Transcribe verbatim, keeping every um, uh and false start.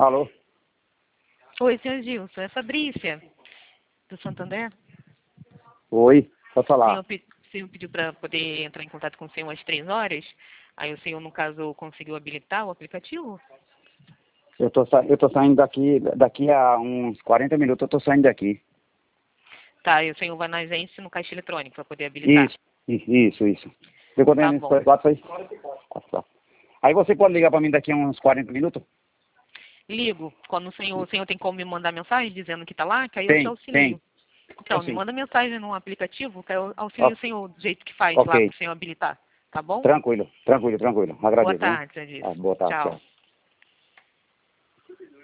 Alô? Oi, senhor Gilson, é Fabrícia, do Santander. Oi, pode O falar. senhor, pe- o senhor pediu para poder entrar em contato com o senhor às três horas, aí o senhor, no caso, conseguiu habilitar o aplicativo? Eu tô, sa... eu tô saindo daqui, daqui a uns quarenta minutos eu tô saindo daqui. Tá, e o senhor vai na agência no caixa eletrônico para poder habilitar? Isso, isso, isso. isso. Eu contei Tá nesse bom. quatro foi? Aí você pode ligar para mim daqui a uns quarenta minutos? Ligo, quando o senhor, o senhor tem como me mandar mensagem dizendo que tá lá, que aí eu te Tem, auxilio. tem. Então, me Assim. manda mensagem no aplicativo, que eu auxilio Ó, o senhor do jeito que faz lá ok. para o senhor habilitar, tá bom? Tranquilo, tranquilo, tranquilo. Boa Agradeço, hein? tarde, senhor Ah, Gilson. boa tarde, Tchau. tchau.